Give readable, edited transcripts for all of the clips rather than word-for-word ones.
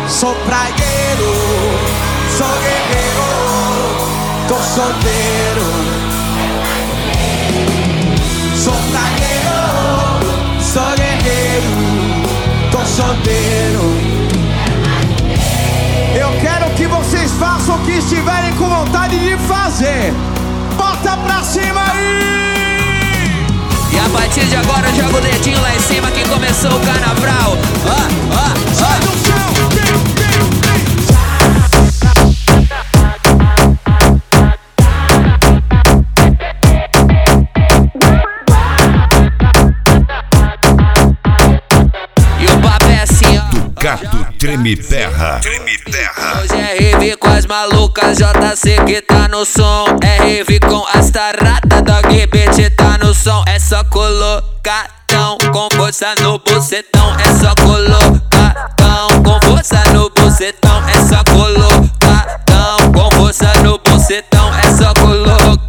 Sou praieiro, sou guerreiro, tô solteiro. Sou praieiro, sou guerreiro, tô solteiro. Eu quero que vocês façam o que estiverem com vontade de fazer. Bota pra cima aí! E a partir de agora joga o dedinho lá em cima que começou o carnaval. Sai do chão! E o papo é assim, ó. Do gato treme terra. Hoje é rave com as malucas, JC que tá no som. É rave com as taradas, Dog Beat tá no som. É só colocadão, com força no bucetão. É só colocadão, com força no bucetão. É só colocadão, com força no bucetão. É só colocadão.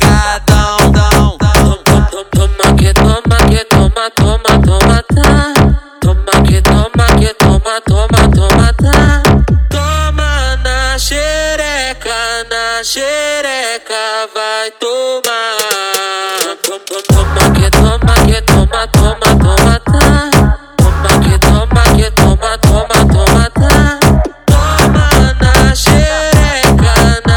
Toma que toma que toma, toma, toma, tá. Toma que toma que toma, toma, toma, tá. Toma na xereca, vai tomar. Toma que toma que toma, toma, toma, tá. Toma que toma que toma, toma, toma, tá. Toma na xereca,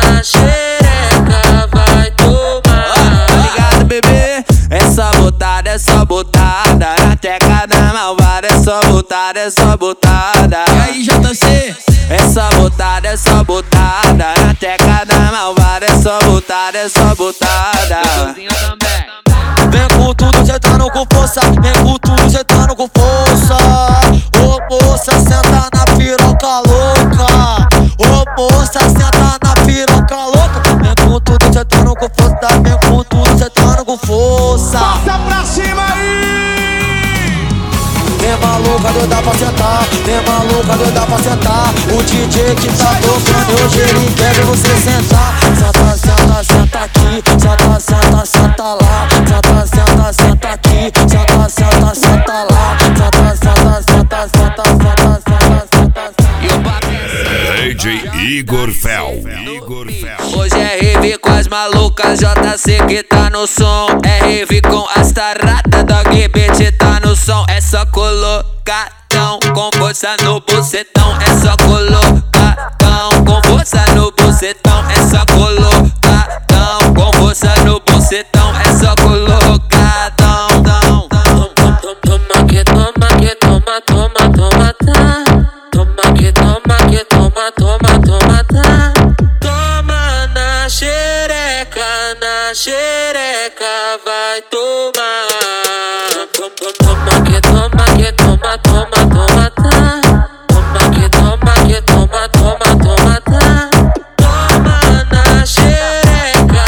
vai tomar. Tá ligado, bebê? Essa botada na teca da malvada. É só botada. E aí, JC? Essa botada na teca da malvada. É só botada. Vem com tudo, sentando com força. Vem com tudo, sentando com força. Ô moça, senta na piroca louca. Ô moça, senta na piroca louca. Vem com tudo, sentando com força. Vem com tudo, sentando com força. Bota pra cima aí! Tem maluca, doida pra sentar. Tem maluca, doida pra sentar. O DJ que tá tocando hoje ele quer ver você sentar. Senta, senta, senta aqui. Senta, senta, senta lá. Senta, senta, senta aqui. Senta, senta, senta lá. Senta, senta, senta, senta, senta, senta, senta. E o papo DJ Igor Fel. hoje é rave com as malucas, JC que tá no som. É rave com as taradas, Dog Beat tá no som. É só colocadão, com força no bucetão. É só colocadão, com força no bucetão. É só colocadão, com força no bucetão. É só colocadão. Toma que toma que toma, toma, toma, tá. Toma que toma que toma, toma, toma, tá. Toma na xereca, vai tomar. Toma que toma que toma, toma, toma, tá. Toma que toma que toma, toma, toma, tá. Toma na xereca,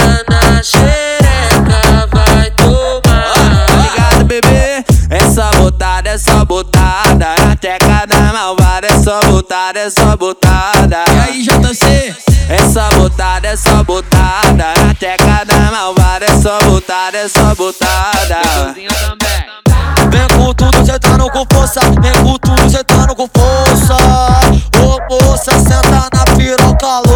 vai tomar. Tá ligado, bebê? Essa botada na teca da malvada. É só botada. E aí, JC? Essa botada na teca da malvada. É só botada. Vem com tudo, sentando com força. Vem com tudo, sentando com força. Ô moça, senta na piroca louca.